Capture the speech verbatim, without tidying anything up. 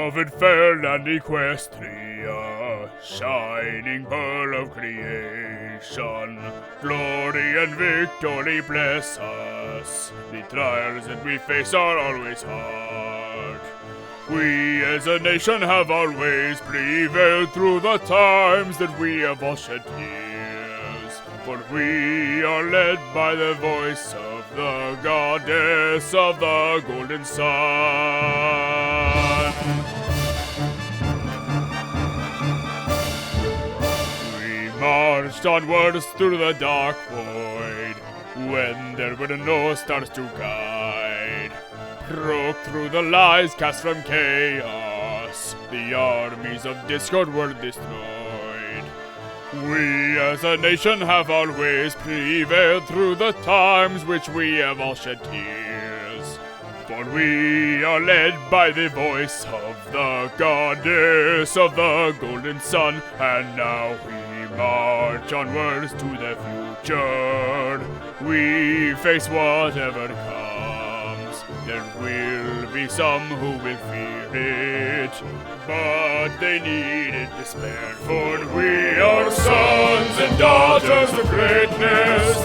beloved fair land Equestria, shining pearl of creation, glory and victory bless us. The trials that we face are always hard. We as a nation have always prevailed through the times that we have all shed tears. For we are led by the voice of the goddess of the golden sun. We marched onwards through the dark void when there were no stars to guide. Broke through the lies cast from chaos, the armies of discord were destroyed. We as a nation have always prevailed through the times which we have all shed tears. For we are led by the voice of the goddess of the golden sun, and now we march onwards to the future. We face whatever comes. There will be some who will fear it, but they needn't despair. For we are sons and daughters of greatness,